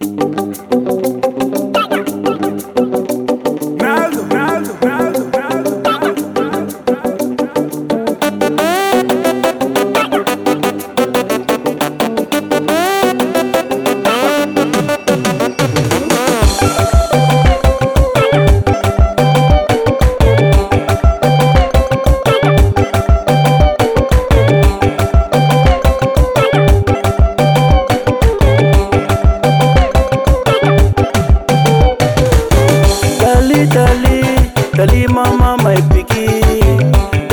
Dali mama my pikin,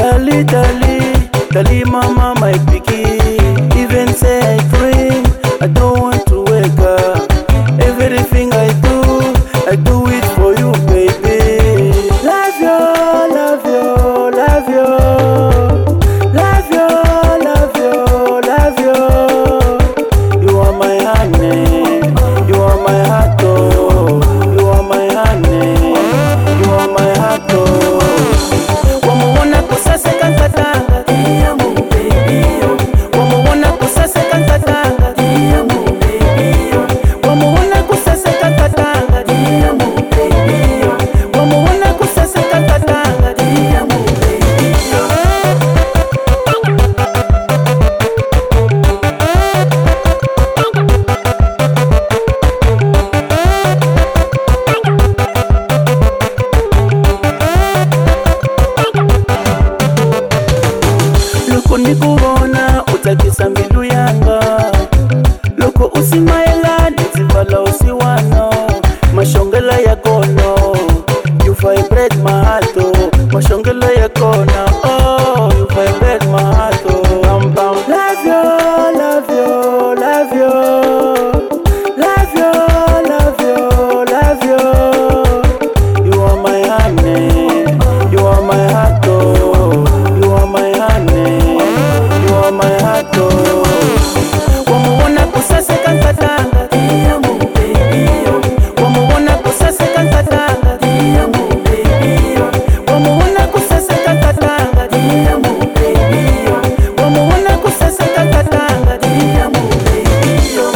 dali mama my pikin. Even say I dream, I don't want to wake up. Everything I do it for you, baby. Love you, love you, love you, love you, love you, love you. You are my honey, you are my heart, oh. You are my honey, you are my heart, oh. Wamuona kusase kansatanga, iya mu baby, oh. Wamuona kusase kansatanga, iya mu baby, oh. Wamuona kusase kansatanga, iya mu baby, oh. Wamuona kusase kansatanga, iya mu baby, oh. Loko nikubona utakisa mbilu yanga, loko usimaela nizivala usiwano, mashongela ya kono, you vibrate my heart, oh. Mashongela ya kono, oh, you vibrate my heart, oh. Bam bam. Love you, love you, love you, love you, love you, love you. You are my honey, you are my heart, oh. You are my honey, you are my heart, oh. Wamuona kusase kansatanga, iya mu baby, oh. Wamuona kusase kansatanga, iya mu baby, oh. Wamuona kusase kansatanga, iya mu baby, oh. Wamuona kusase kansatanga, iya mu baby, oh.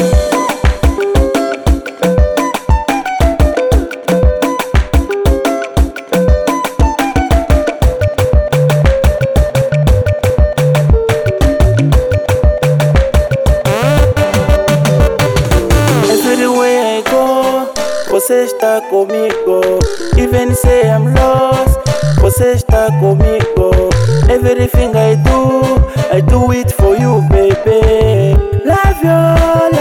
Everywhere I go, você está comigo. Even say I'm lost, você está comigo. Everything I do it for you, baby. Love you,